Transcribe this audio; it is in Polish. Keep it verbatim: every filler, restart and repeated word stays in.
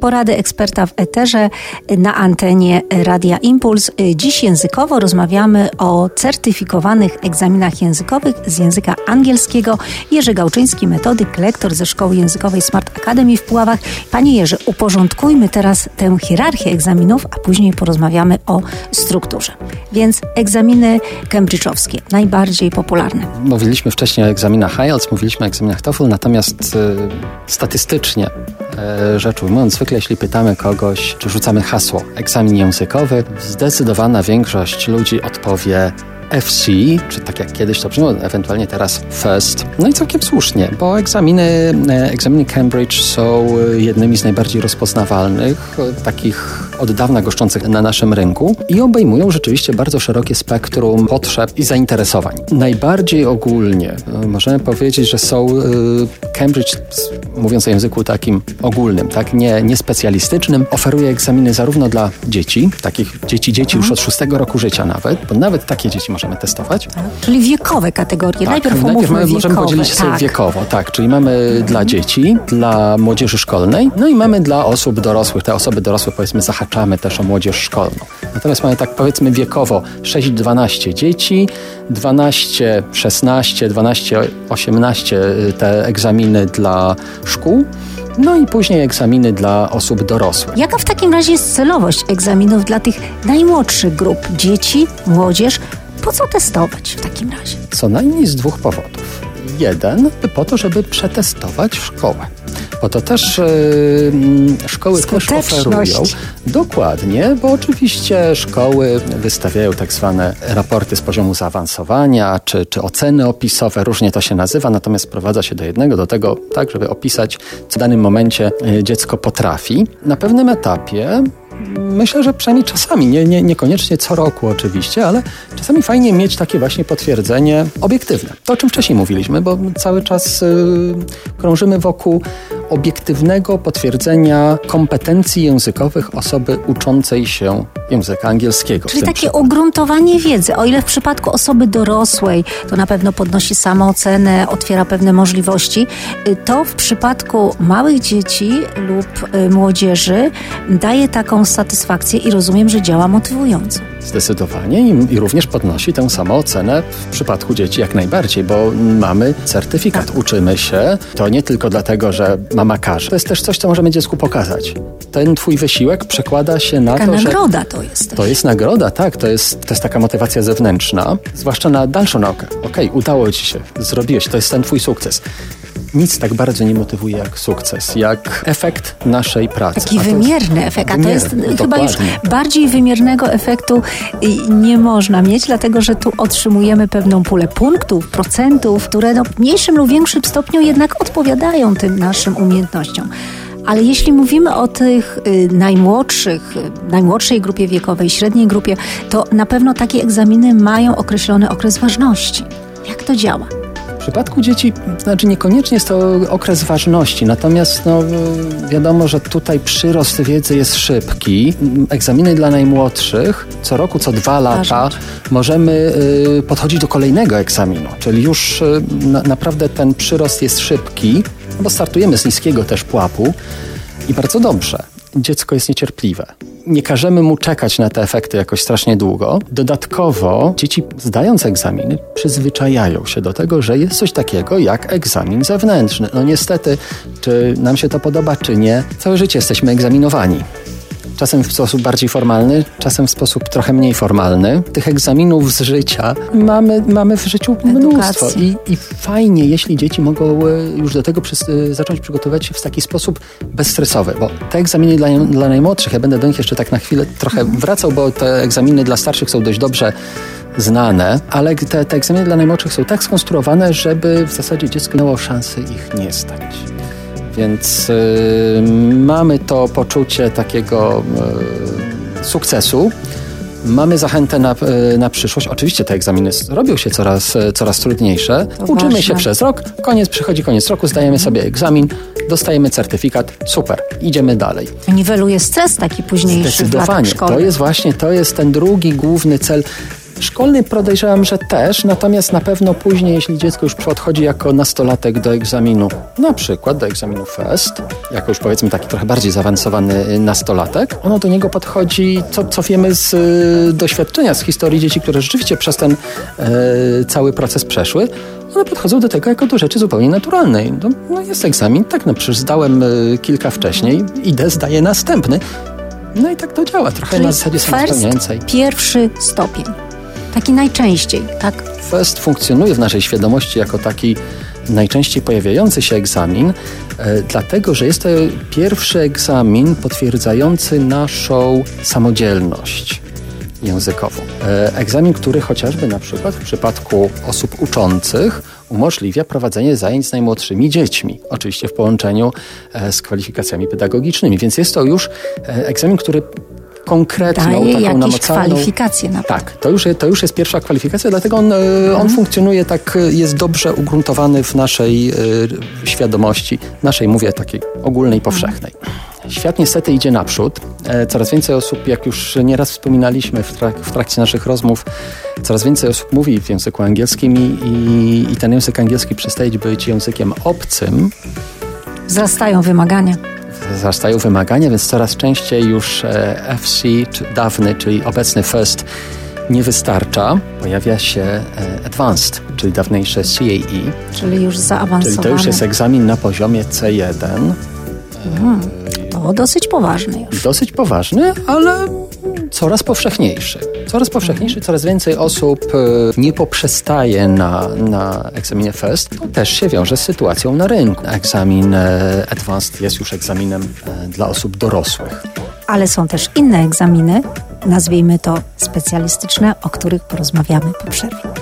Porady eksperta w eterze na antenie Radia Impuls. Dziś językowo rozmawiamy o certyfikowanych egzaminach językowych z języka angielskiego. Jerzy Gałczyński, metodyk, lektor ze Szkoły Językowej Smart Academy w Puławach. Panie Jerzy, uporządkujmy teraz tę hierarchię egzaminów, a później porozmawiamy o strukturze. Więc egzaminy cambridge'owskie, najbardziej popularne. Mówiliśmy wcześniej o egzaminach I E L T S, mówiliśmy o egzaminach TOEFL, natomiast y, statystycznie y, rzecz ujmując, zwykle jeśli pytamy kogoś, czy rzucamy hasło egzamin językowy, zdecydowana większość ludzi odpowie F C, czy tak jak kiedyś to brzmiało, ewentualnie teraz FIRST. No i całkiem słusznie, bo egzaminy, egzaminy Cambridge są jednymi z najbardziej rozpoznawalnych, takich od dawna goszczących na naszym rynku i obejmują rzeczywiście bardzo szerokie spektrum potrzeb i zainteresowań. Najbardziej ogólnie możemy powiedzieć, że są Cambridge, mówiąc o języku takim ogólnym, tak, nie, nie specjalistycznym, oferuje egzaminy zarówno dla dzieci, takich dzieci, dzieci już od szóstego roku życia nawet, bo nawet takie dzieci możemy testować. Tak, czyli wiekowe kategorie. Tak, najpierw najpierw omówmy mamy, wiekowe. możemy podzielić sobie tak. wiekowo, tak, czyli mamy mhm. dla dzieci, dla młodzieży szkolnej, no i mamy dla osób dorosłych. Te osoby dorosłe, powiedzmy, zahaczamy też o młodzież szkolną. Natomiast mamy tak, powiedzmy, wiekowo sześć do dwunastu dzieci, dwanaście szesnaście, dwanaście osiemnaście te egzaminy dla szkół, no i później egzaminy dla osób dorosłych. Jaka w takim razie jest celowość egzaminów dla tych najmłodszych grup? Dzieci, młodzież? Po co testować w takim razie? Co najmniej z dwóch powodów. Jeden, po to, żeby przetestować szkołę. Bo to też yy, szkoły też oferują. Dokładnie, bo oczywiście szkoły wystawiają tak zwane raporty z poziomu zaawansowania, czy, czy oceny opisowe, różnie to się nazywa, natomiast sprowadza się do jednego, do tego, tak, żeby opisać, co w danym momencie dziecko potrafi. Na pewnym etapie myślę, że przynajmniej czasami, nie, nie, niekoniecznie co roku oczywiście, ale czasami fajnie mieć takie właśnie potwierdzenie obiektywne. To, o czym wcześniej mówiliśmy, bo cały czas yy, krążymy wokół obiektywnego potwierdzenia kompetencji językowych osoby uczącej się języka angielskiego. Czyli takie przypadku. ugruntowanie wiedzy. O ile w przypadku osoby dorosłej to na pewno podnosi samoocenę, otwiera pewne możliwości, to w przypadku małych dzieci lub młodzieży daje taką satysfakcję i rozumiem, że działa motywująco. Zdecydowanie i, i również podnosi tę samoocenę w przypadku dzieci jak najbardziej, bo mamy certyfikat, tak. Uczymy się. To nie tylko dlatego, że mama każe. To jest też coś, co możemy dziecku pokazać. Ten twój wysiłek przekłada się na taka to, nagroda że... nagroda to jest. To jest nagroda, tak. To jest, to jest taka motywacja zewnętrzna, zwłaszcza na dalszą naukę. Okej, okay, udało ci się, zrobiłeś, to jest ten twój sukces. Nic tak bardzo nie motywuje jak sukces, jak efekt naszej pracy. Taki wymierny jest, efekt, a to jest wymierny, chyba dokładnie. Już bardziej wymiernego efektu nie można mieć, dlatego że tu otrzymujemy pewną pulę punktów, procentów, które no, w mniejszym lub większym stopniu jednak odpowiadają tym naszym umiejętnościom. Ale jeśli mówimy o tych y, najmłodszych, y, najmłodszej grupie wiekowej, średniej grupie, to na pewno takie egzaminy mają określony okres ważności. Jak to działa? W przypadku dzieci, znaczy niekoniecznie jest to okres ważności, natomiast no, wiadomo, że tutaj przyrost wiedzy jest szybki. Egzaminy dla najmłodszych co roku, co dwa lata możemy y, podchodzić do kolejnego egzaminu, czyli już y, na, naprawdę ten przyrost jest szybki, bo startujemy z niskiego też pułapu i bardzo dobrze. Dziecko jest niecierpliwe. Nie każemy mu czekać na te efekty jakoś strasznie długo. Dodatkowo dzieci, zdając egzaminy, przyzwyczajają się do tego, że jest coś takiego jak egzamin zewnętrzny. No niestety, czy nam się to podoba, czy nie, całe życie jesteśmy egzaminowani. Czasem w sposób bardziej formalny, czasem w sposób trochę mniej formalny. Tych egzaminów z życia mamy, mamy w życiu mnóstwo. I, I fajnie, jeśli dzieci mogą już do tego przy, zacząć przygotowywać się w taki sposób bezstresowy, bo te egzaminy dla, dla najmłodszych, ja będę do nich jeszcze tak na chwilę trochę wracał, bo te egzaminy dla starszych są dość dobrze znane, ale te, te egzaminy dla najmłodszych są tak skonstruowane, żeby w zasadzie dziecko miało szansę ich nie stać. Więc y, mamy to poczucie takiego y, sukcesu, mamy zachętę na, y, na przyszłość. Oczywiście te egzaminy robią się coraz, coraz trudniejsze. To Uczymy ważne. się przez rok, koniec, przychodzi koniec roku, zdajemy sobie egzamin, dostajemy certyfikat, super, idziemy dalej. Niweluje stres taki późniejszy w latach szkolnych. To jest właśnie, to jest ten drugi główny cel. Szkolny podejrzewam, że też, natomiast na pewno później, jeśli dziecko już podchodzi jako nastolatek do egzaminu, na przykład do egzaminu F E S T, jako już powiedzmy taki trochę bardziej zaawansowany nastolatek, ono do niego podchodzi, co, co wiemy z y, doświadczenia, z historii dzieci, które rzeczywiście przez ten y, cały proces przeszły, one podchodzą do tego jako do rzeczy zupełnie naturalnej. No, no jest egzamin, tak, no przecież zdałem y, kilka wcześniej, idę, zdaję następny. No i tak to działa, trochę Czyli na zasadzie samospełniającej. Pierwszy stopień. Taki najczęściej, tak? F E S T funkcjonuje w naszej świadomości jako taki najczęściej pojawiający się egzamin, e, dlatego, że jest to pierwszy egzamin potwierdzający naszą samodzielność językową. E, egzamin, który chociażby na przykład w przypadku osób uczących umożliwia prowadzenie zajęć z najmłodszymi dziećmi. Oczywiście w połączeniu e, z kwalifikacjami pedagogicznymi, więc jest to już e, egzamin, który konkretną, daje taką jakieś namacalną... kwalifikacje na Tak, to już, to już jest pierwsza kwalifikacja, dlatego on, mhm. on funkcjonuje tak, jest dobrze ugruntowany w naszej y, świadomości, naszej, mówię, takiej ogólnej, powszechnej. Mhm. Świat niestety idzie naprzód. E, coraz więcej osób, jak już nieraz wspominaliśmy w, trak, w trakcie naszych rozmów, coraz więcej osób mówi w języku angielskim i, i ten język angielski przestaje być językiem obcym. Wzrastają wymagania. Wzrastają wymagania, więc coraz częściej już F C, czy dawny, czyli obecny F E S T nie wystarcza. Pojawia się Advanced, czyli dawniejsze C A E. Czyli już zaawansowany. Czyli to już jest egzamin na poziomie C jeden. Hmm, to dosyć poważny już. Dosyć poważny, ale coraz powszechniejszy. Coraz powszechniejszy, coraz więcej osób nie poprzestaje na, na egzaminie F E S T. To też się wiąże z sytuacją na rynku. Egzamin Advanced jest już egzaminem dla osób dorosłych. Ale są też inne egzaminy, nazwijmy to specjalistyczne, o których porozmawiamy po przerwie.